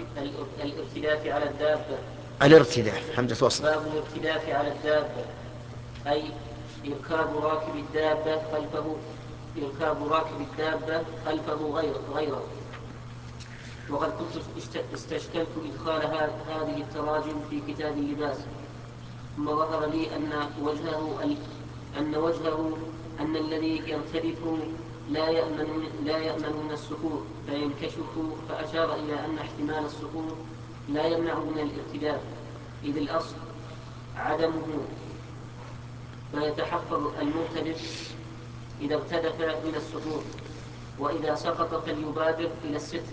الارتداف على الدابة. الارتداف همزة وصل. باب الارتداف على الدابة، أي إركاب راكب الدابة خلفه، إركاب راكب الدابة خلفه غيره. وقد كنت استشكلت إدخال هذه التراجم في كتاب اللباس، ثم ظهر لي أن الذي يرتدف لا يأمن من السقوط فينكشف، فأشار إلى أن احتمال السقوط لا يمنع من الارتداد، إذ الأصل عدمه، فيتحفظ المرتدف إذا ارتدف من السقوط، وإذا سقط فليبادر إلى الستر.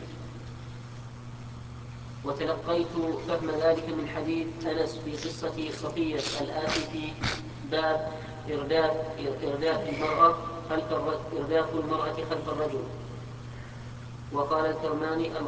وتلقيت فهم ذلك من حديث أنس في قصة صفية الآتي في باب إرداف المرأة خلف الرجل. وقال الكرماني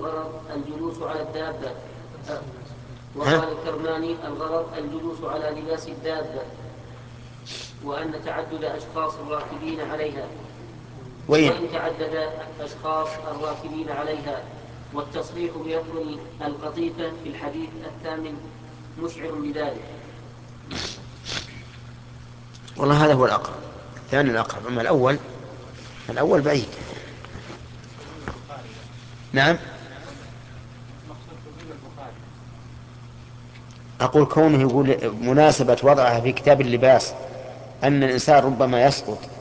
الغرض الجلوس على لباس الدابة، وأن تعدد أشخاص الراكبين عليها، وإن تعدد أشخاص الراكبين عليها. والتصريح بلفظ القطيفة في الحديث الثامن مشعر بذلك. والله هذا هو الأقرب، الثاني الأقرب، أما الأول بعيد. نعم، أقول كونه يقول مناسبة وضعها في كتاب اللباس أن الإنسان ربما يسقط